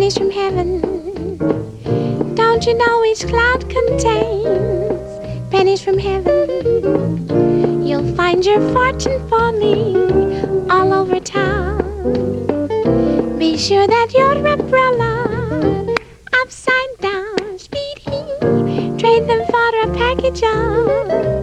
pennies from heaven. Don't you know each cloud contains pennies from heaven? You'll find your fortune falling all over town. Be sure that your umbrella upside down, speedy, trade them for a package of